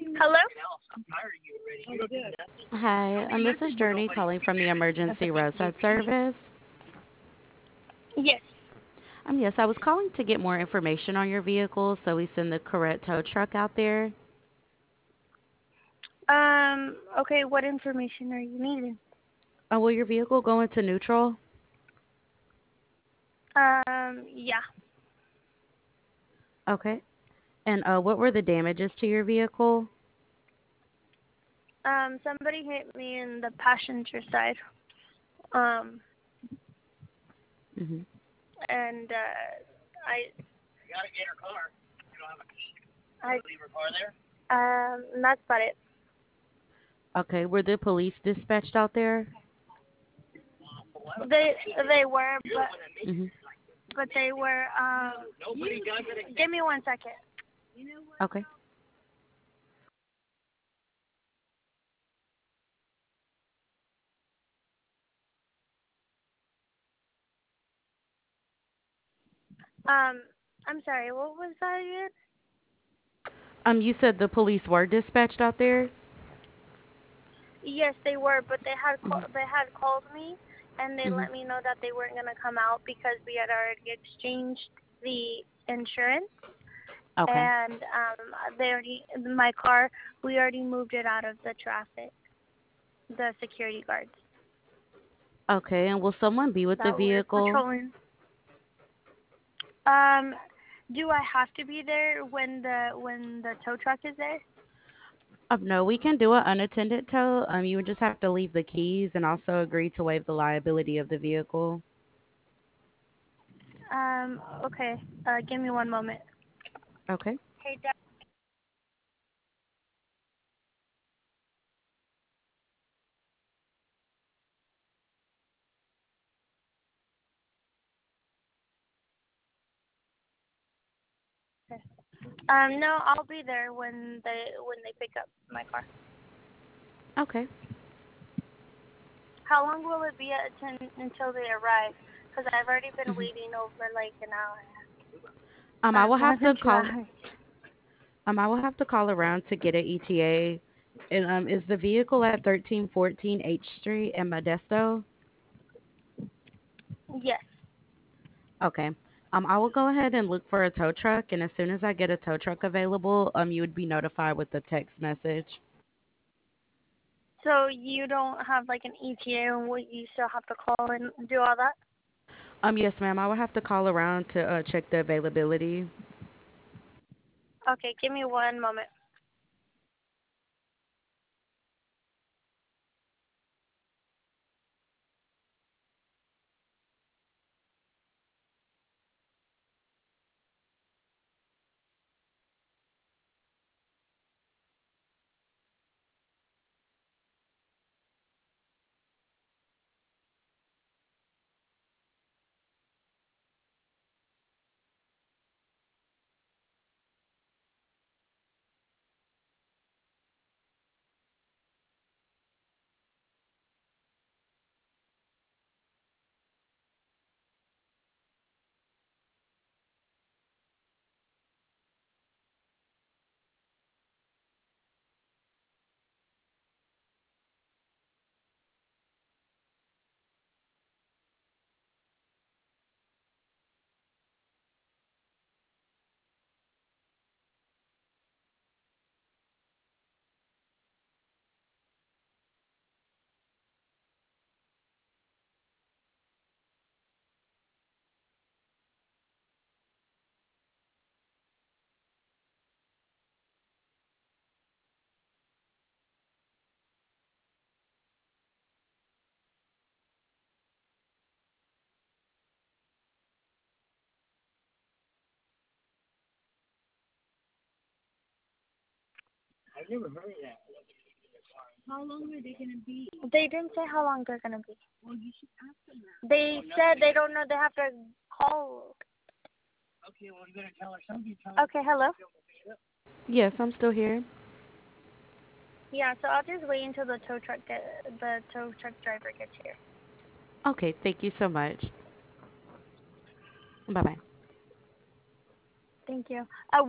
Hello? Hi, this is Journey calling from the emergency roadside service. Yes. Yes, I was calling to get more information on your vehicle so we send the correct tow truck out there. Okay, what information are you needing? Will your vehicle go into neutral? Yeah. Okay. And what were the damages to your vehicle? Somebody hit me in the passenger side. Um, Hmm. and, that's about it. Okay. Were the police dispatched out there? They were, Hmm. but they were, give me 1 second. Okay. I'm sorry, what was that again? You said the police were dispatched out there? Yes, they were, but Hmm. they had called me and they Hmm. let me know that they weren't gonna come out because we had already exchanged the insurance Okay. and they already my car we already moved it out of the traffic, the security guards Okay. And will someone be with the that were vehicle? patrolling. Um, do I have to be there when the tow truck is there? No, we can do an unattended tow. You would just have to leave the keys and also agree to waive the liability of the vehicle. Okay. Give me 1 moment. Okay. Hey, Dad. No, I'll be there when they pick up my car. Okay. How long will it be until they arrive? Because I've already been Hmm. waiting over like an hour. I will More have than to two call. hours. I will have to call around to get an ETA. And is the vehicle at 1314 H Street in Modesto? Yes. Okay. I will go ahead and look for a tow truck, and as soon as I get a tow truck available, you would be notified with the text message. So you don't have like an ETA and what you still have to call and do all that? Yes, ma'am. I will have to call around to check the availability. Okay, give me 1 moment. They didn't say how long they're gonna be. They said they don't know. They have to call. Okay, hello. Yes, I'm still here. Yeah, so I'll just wait until the tow truck driver gets here. Okay, thank you so much. Bye bye. Thank you.